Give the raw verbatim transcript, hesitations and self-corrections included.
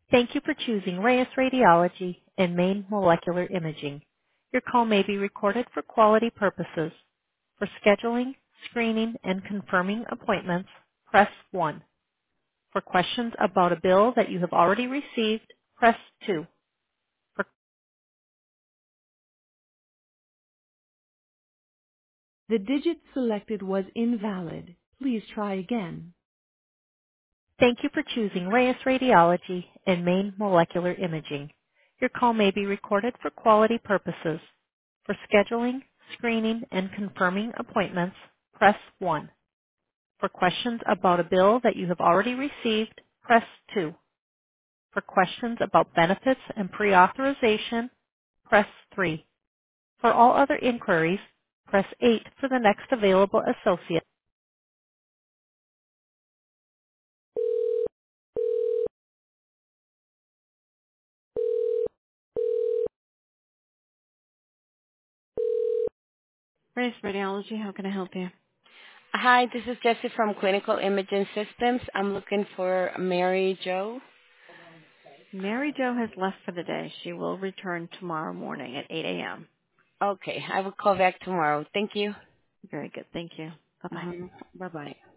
Thank you for choosing Reyes Radiology and Maine Molecular Imaging. Your call may be recorded for quality purposes. For scheduling, screening, and confirming appointments, press one. For questions about a bill that you have already received, press two. For- The digit selected was invalid. Please try again. Thank you for choosing Reyes Radiology and Maine Molecular Imaging. Your call may be recorded for quality purposes. For scheduling, screening, and confirming appointments, press one. For questions about a bill that you have already received, press two. For questions about benefits and pre-authorization, press three. For all other inquiries, press eight for the next available associate. Reyes Radiology, how can I help you? Hi, this is Jessie from Clinical Imaging Systems. I'm looking for Mary Jo. Mary Jo has left for the day. She will return tomorrow morning at eight a.m. Okay, I will call back tomorrow. Thank you. Very good. Thank you. Bye-bye. hmm Bye-bye.